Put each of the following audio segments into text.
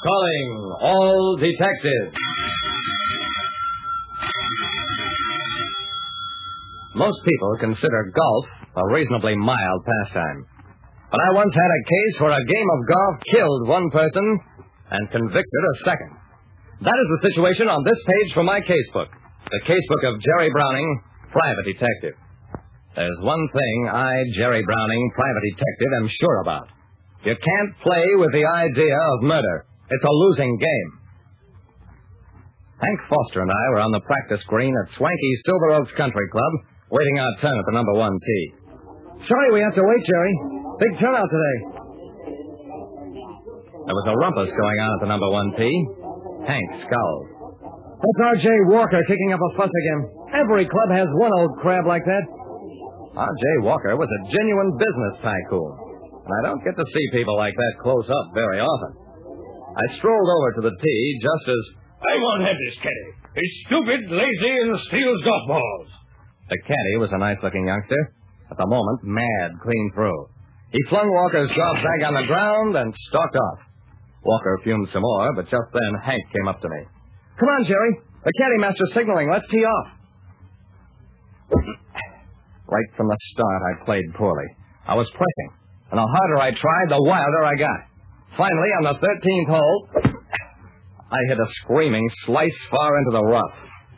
Calling all detectives. Most people consider golf a reasonably mild pastime. But I once had a case where a game of golf killed one person and convicted a second. That is the situation on this page from my casebook. The casebook of Jerry Browning, private detective. There's one thing I, Jerry Browning, private detective, am sure about. You can't play with the idea of murder. It's a losing game. Hank Foster and I were on the practice green at Swanky Silver Oaks Country Club, waiting our turn at the number 1 tee. Sorry we have to wait, Jerry. Big turnout today. There was a rumpus going on at the number 1 tee. Hank scowled. That's R.J. Walker kicking up a fuss again. Every club has one old crab like that. R.J. Walker was a genuine business tycoon, and I don't get to see people like that close up very often. I strolled over to the tee just as... I won't have this caddy. He's stupid, lazy, and steals golf balls. The caddy was a nice-looking youngster. At the moment, mad clean through. He flung Walker's golf bag on the ground and stalked off. Walker fumed some more, but just then Hank came up to me. Come on, Jerry. The caddy master's signaling. Let's tee off. Right from the start, I played poorly. I was pressing, and the harder I tried, the wilder I got. Finally, on the 13th hole, I hit a screaming slice far into the rough.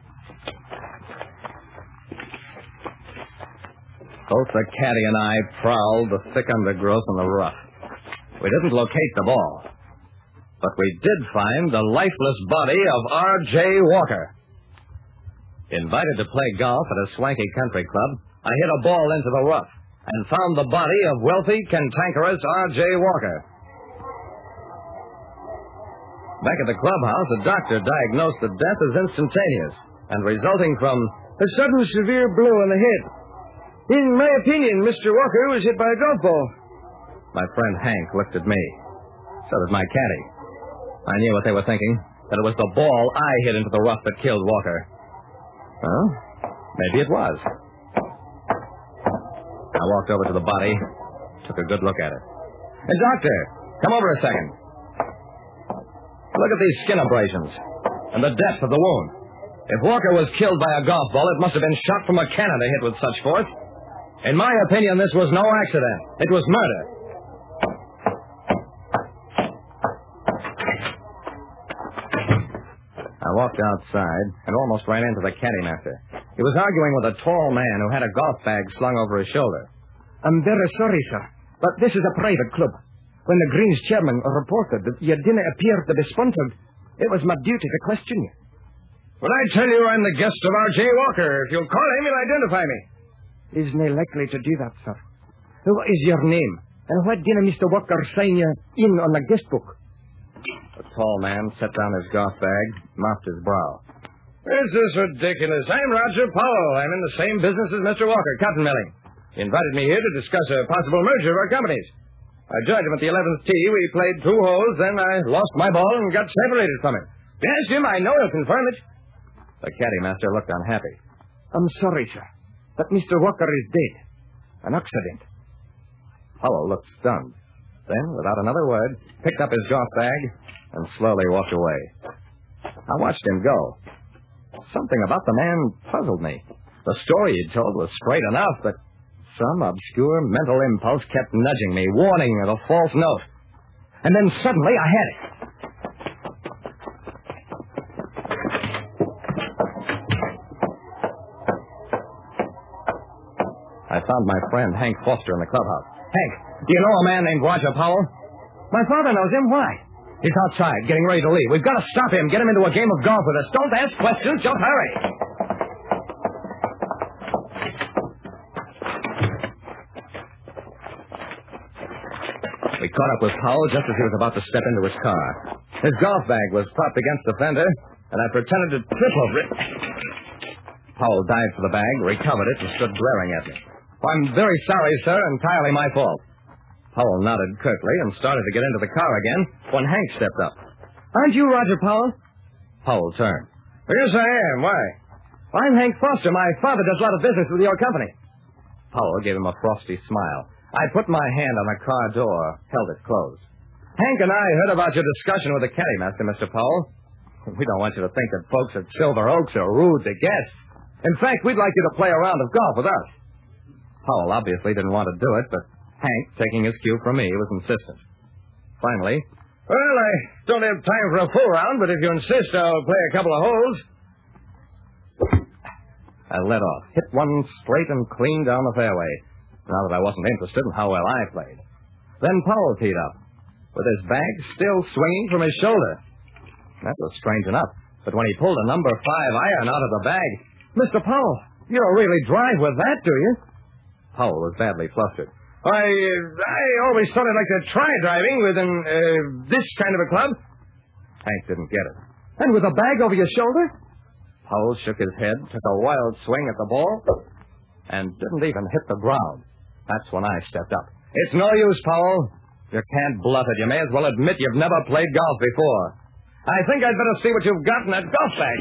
Both the caddy and I prowled the thick undergrowth in the rough. We didn't locate the ball, but we did find the lifeless body of R.J. Walker. Invited to play golf at a swanky country club, I hit a ball into the rough and found the body of wealthy, cantankerous R.J. Walker. Back at the clubhouse, a doctor diagnosed the death as instantaneous and resulting from a sudden severe blow on the head. In my opinion, Mr. Walker was hit by a golf ball. My friend Hank looked at me. So did my caddy. I knew what they were thinking, that it was the ball I hit into the rough that killed Walker. Well, maybe it was. I walked over to the body, took a good look at it. Hey, doctor, come over a second. Look at these skin abrasions and the depth of the wound. If Walker was killed by a golf ball, it must have been shot from a cannon to hit with such force. In my opinion, this was no accident. It was murder. I walked outside and almost ran into the caddy master. He was arguing with a tall man who had a golf bag slung over his shoulder. I'm very sorry, sir, but this is a private club. When the Greens chairman reported that you didn't appear to be sponsored, it was my duty to question you. Well, I tell you I'm the guest of R.J. Walker. If you'll call him, he'll identify me. Isn't he likely to do that, sir? What is your name? And why didn't Mr. Walker sign you in on the guest book? The tall man set down his golf bag, mopped his brow. This is ridiculous. I'm Roger Powell. I'm in the same business as Mr. Walker, cotton milling. He invited me here to discuss a possible merger of our companies. I joined him at the 11th tee. We played 2 holes, then I lost my ball and got separated from him. Yes, Jim, I know he'll confirm it. The caddy master looked unhappy. I'm sorry, sir, but Mr. Walker is dead. An accident. Powell looked stunned. Then, without another word, picked up his golf bag and slowly walked away. I watched him go. Something about the man puzzled me. The story he'd told was straight enough, but some obscure mental impulse kept nudging me, warning of a false note. And then suddenly I had it. I found my friend Hank Foster in the clubhouse. Hank, do you know a man named Roger Powell? My father knows him. Why? He's outside, getting ready to leave. We've got to stop him, get him into a game of golf with us. Don't ask questions, just hurry. We caught up with Powell just as he was about to step into his car. His golf bag was propped against the fender, and I pretended to trip over it. Powell dived for the bag, recovered it, and stood glaring at me. I'm very sorry, sir. Entirely my fault. Powell nodded curtly and started to get into the car again when Hank stepped up. Aren't you Roger Powell? Powell turned. Yes, I am. Why? I'm Hank Foster. My father does a lot of business with your company. Powell gave him a frosty smile. I put my hand on the car door, held it closed. Hank and I heard about your discussion with the caddy master, Mr. Powell. We don't want you to think that folks at Silver Oaks are rude to guests. In fact, we'd like you to play a round of golf with us. Powell obviously didn't want to do it, but Hank, taking his cue from me, was insistent. Finally, well, I don't have time for a full round, but if you insist, I'll play a couple of holes. I led off, hit one straight and clean down the fairway, now that I wasn't interested in how well I played. Then Powell teed up, with his bag still swinging from his shoulder. That was strange enough, but when he pulled a number 5 iron out of the bag... Mr. Powell, you don't really drive with that, do you? Powell was badly flustered. I always thought I'd like to try driving with this kind of a club. Hank didn't get it. And with a bag over your shoulder? Powell shook his head, took a wild swing at the ball, and didn't even hit the ground. That's when I stepped up. It's no use, Powell. You can't bluff it. You may as well admit you've never played golf before. I think I'd better see what you've got in that golf bag.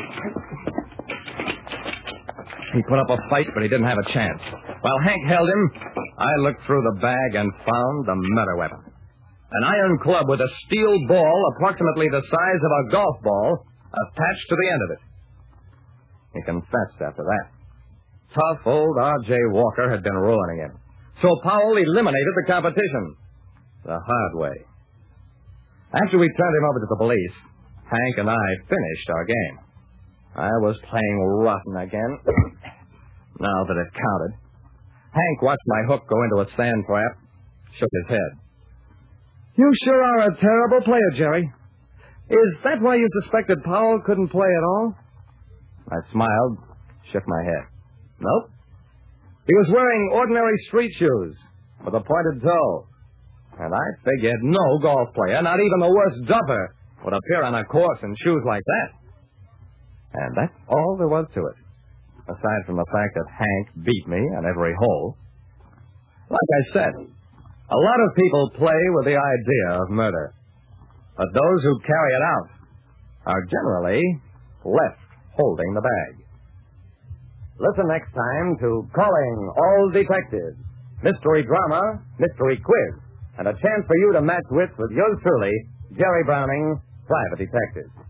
He put up a fight, but he didn't have a chance. While Hank held him, I looked through the bag and found the murder weapon. An iron club with a steel ball approximately the size of a golf ball attached to the end of it. He confessed after that. Tough old R.J. Walker had been ruining him. So Powell eliminated the competition. The hard way. After we turned him over to the police, Hank and I finished our game. I was playing rotten again. Now that it counted. Hank watched my hook go into a sand trap, shook his head. You sure are a terrible player, Jerry. Is that why you suspected Powell couldn't play at all? I smiled, shook my head. Nope. He was wearing ordinary street shoes with a pointed toe. And I figured no golf player, not even the worst duffer, would appear on a course in shoes like that. And that's all there was to it, aside from the fact that Hank beat me on every hole. Like I said, a lot of people play with the idea of murder. But those who carry it out are generally left holding the bag. Listen next time to Calling All Detectives, mystery drama, mystery quiz, and a chance for you to match wits with yours truly, Jerry Browning, Private Detective.